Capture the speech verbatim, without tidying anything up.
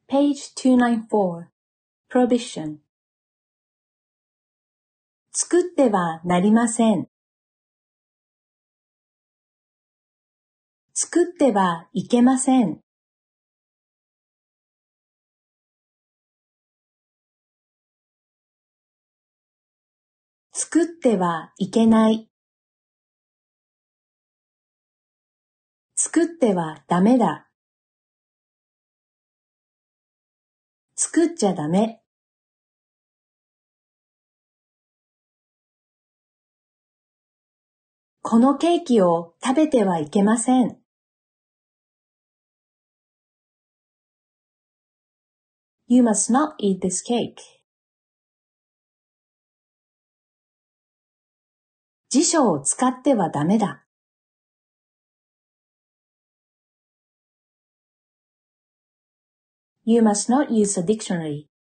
Page two ninety-four. Prohibition. 作ってはなりません。作ってはいけません。作ってはいけない。作ってはダメだ。作っちゃダメ。このケーキを食べてはいけません。You must not eat this cake. 辞書を使ってはダメだ。You must not use a dictionary.